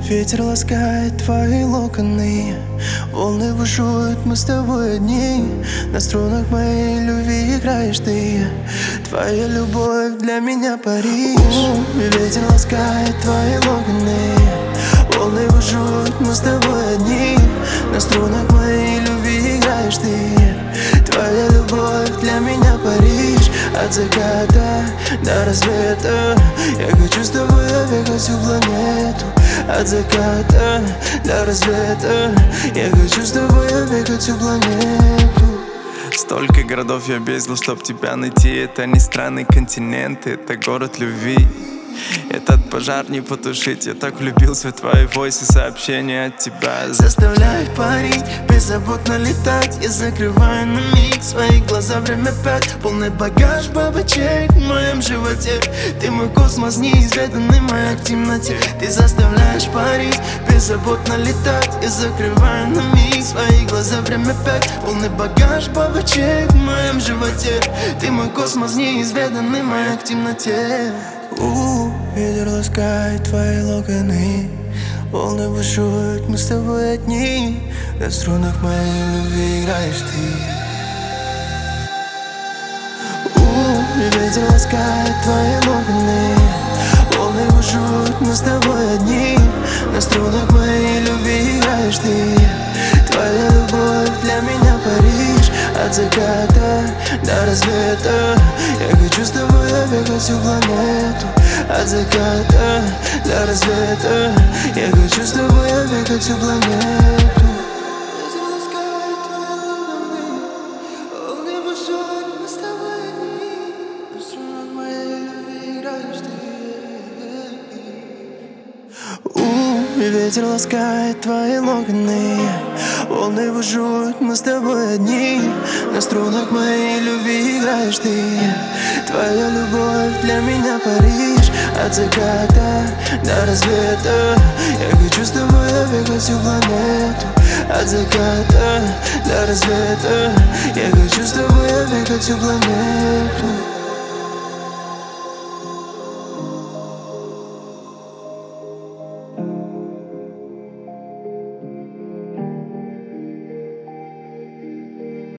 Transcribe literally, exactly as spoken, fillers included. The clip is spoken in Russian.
ветер ласкает твои локоны, волны бушуют, мы с тобой одни. На струнах моей любви играешь ты, твоя любовь для меня Париж. Ветер ласкает твои локоны, волны бушуют, мы с тобой одни. На струнах моей любви играешь ты, твоя любовь для меня Париж. От заката до рассвета я хочу с тобой объехать всю планету. От заката до рассвета я хочу с тобой объехать всю планету. Столько городов я объездил, чтоб тебя найти. Это не страны, континенты, это город любви. Этот пожар не потушить. Я так влюбился в твои войсы, сообщения от тебя. Заставляю парить, беззаботно летать. Я закрываю на миг свои глаза, время пять. Полный багаж бабочек в моем животе. Ты мой космос, неизведанный маяк в темноте. Ты заставляешь парить, беззаботно летать. Я закрываю на миг свои глаза, время пять. Полный багаж бабочек в моем животе. Ты мой космос, неизведанный маяк в темноте. У, ветер ласкает твои локоны, волны бушуют, мы с тобой одни. На струнах моей любви играешь ты. У, ветер ласкает твои локоны, волны бушуют, мы с тобой одни. На струнах моей любви играешь ты, твоя любовь для меня Париж. От заката до рассвета я хочу с тобой объехать всю планету. От заката до рассвета я хочу с тобой объехать всю планету. Ветер ласкает твои локоны, волны бушуют, мы с тобой одни. На струнах моей любви играешь ты, твоя любовь для меня Париж. От заката до рассвета я хочу с тобой объехать всю планету. От заката до рассвета я хочу с тобой объехать всю планету.